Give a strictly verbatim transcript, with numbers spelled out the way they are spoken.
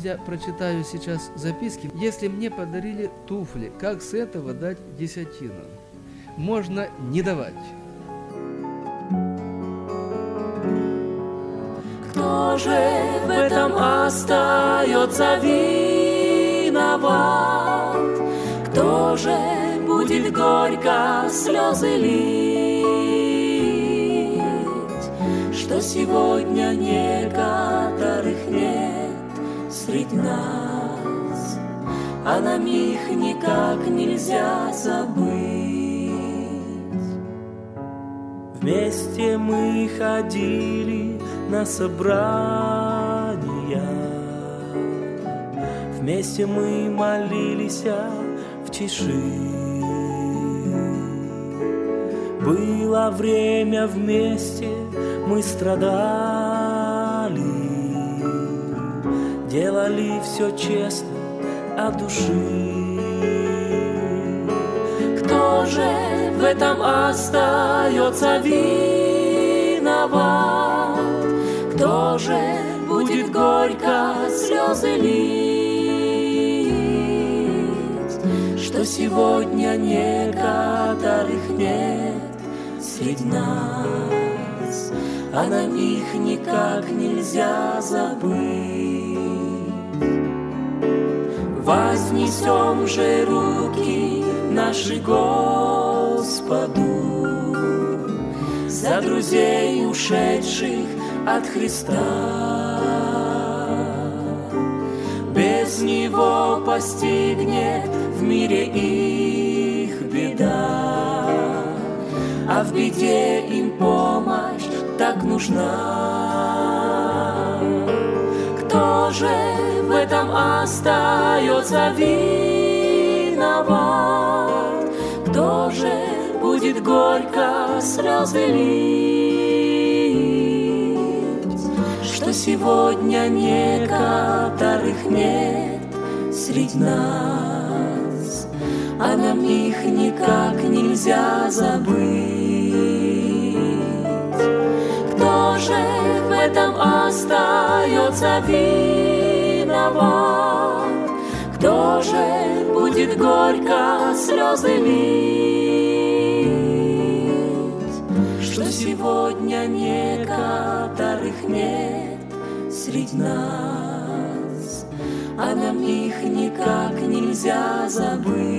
я прочитаю сейчас записки. Если мне подарили туфли, как с этого дать десятину? Можно не давать. Кто же в этом остается виноват? Кто же будет горько слезы лить, что сегодня некоторых нет среди нас, а нам их никак нельзя забыть. Вместе мы ходили на собрания, вместе мы молились в тиши. Было время вместе, мы страдали, делали все честно от души. Кто же в этом остается виноват? Кто же будет горько слезы лить, что сегодня некоторых нет среди нас, а нам их никак нельзя забыть. Вознесем же руки наши Господу за друзей, ушедших от Христа. Без Него постигнет в мире их беда, а в беде им помощь так нужна. Кто же в этом остается виноват? Кто же будет горько слезы лить, что сегодня некоторых нет среди нас, а нам их никак нельзя забыть? Кто же в этом остается виноват? Кто же будет горько слезы лить, что сегодня некоторых нет среди нас, а нам их никак нельзя забыть?